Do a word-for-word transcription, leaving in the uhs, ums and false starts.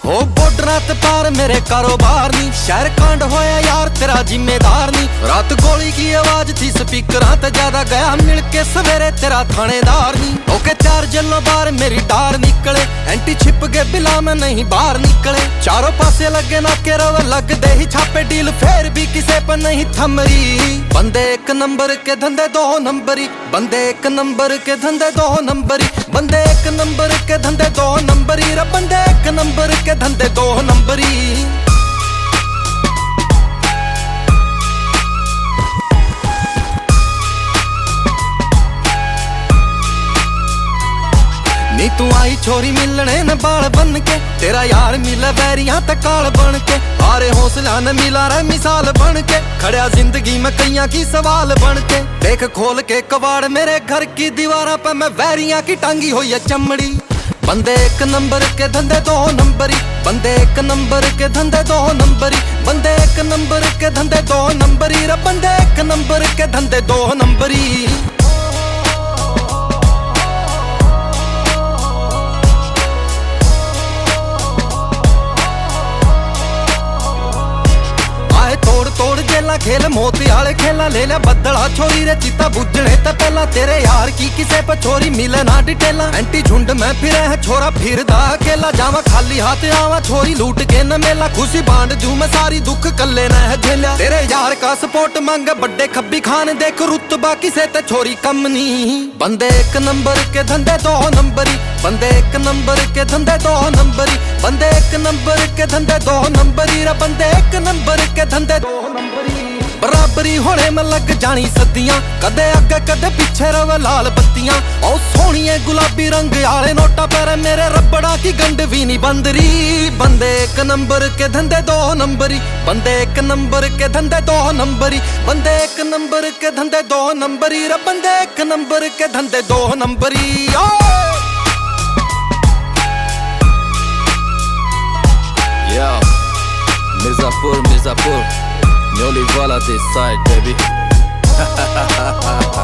हो बॉर्डरां ते पार मेरे कारोबार नी, शहर कांड होया यार तेरा जिम्मेदार नी। रात गोली की आवाज थी स्पीकरां ते ज्यादा गया मिल के सवेरे तेरा थानेदार नी। ओके चार जल्लो बार मेरी डार निकले, एंटी छिप गए बिला में नहीं बाहर निकले। चारों पासे लगे ना के रव लग दे ही छापे डील, फिर भी किसे पर नहीं थमरी। बंदे एक नंबर के धंधे दो नंबरी, बंदे एक नंबर के धंधे दो नंबरी, बंदे एक नंबर के धंधे दो नंबरी रे, बंदे एक नंबर के धंधे दो नंबरी। नी तू आई छोरी मिलने न बाल बन के, तेरा यार मिला बैरियां ते काल बन के। हारे हौसला न मिला रे मिसाल बन के, खड़िया जिंदगी में कैया की सवाल बन के। देख खोल के कबाड़ मेरे घर की दीवारा पे मैं बैरियां की टांगी हुई है चमड़ी। बंदे एक नंबर के धंधे दो नंबरी, बंदे एक नंबर के धंधे दो नंबरी, बंदे एक नंबर के धंधे दो नंबरी रे, बंदे एक नंबर के धंधे दो नंबरी। तोड़ तोड़ जेला खेल मोती आले खेला, ले लिया बदला छोरी रे चिता बुझने ते पहला। तेरे यार की किसे पे छोरी मिले ना डिटेला, एंटी झुंड में फिरे है छोरा फिरदा अकेला। जावा खाली हाथ आवा छोरी लूट के न मेला, खुशी बांट जू मैं सारी दुख कल्ले न है झेला। तेरे यार का सपोर्ट मांगे बड्डे खब्बी खान, देख रुतबा किसे ते छोरी कम नहीं। बंदे एक नंबर के धंधे दो नंबरी, बंदे एक नंबर के धंधे दो नंबरी, बंदे एक नंबर के धंधे दो नंबरी रे, बंदे एक नंबर के धंधे दो नंबरी। बराबरी होने में लग जानी सदियां, कदे अगे कदे पीछे रवे लाल बत्तियां। ओ सोहणिए गुलाबी रंग आले नोटा पर मेरे रबड़ा की गंड भी नहीं बंदरी। बंदे एक नंबर के धंधे दो नंबरी, बंदे एक नंबर के धंधे दो नंबरी, बंदे एक नंबर के धंधे दो नंबरी रे, बंदे एक नंबर के धंधे दो नंबरी। Yo, Mirzapur, Mirzapur, Nyoli Vala this side, baby.